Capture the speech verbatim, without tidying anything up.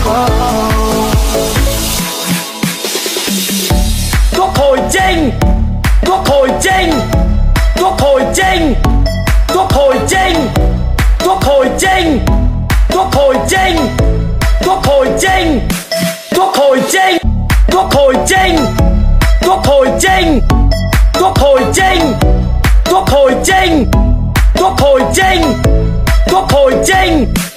Quốc hội Trinh, Quốc hội Trinh, Quốc hội Trinh, Quốc hội Trinh, Quốc hội Trinh, Quốc hội Trinh, Quốc hội Trinh, Quốc hội Trinh, Quốc hội Trinh, Quốc hội Trinh, Quốc hội Trinh, Quốc hội Trinh, Quốc hội Trinh, Quốc hội Trinh.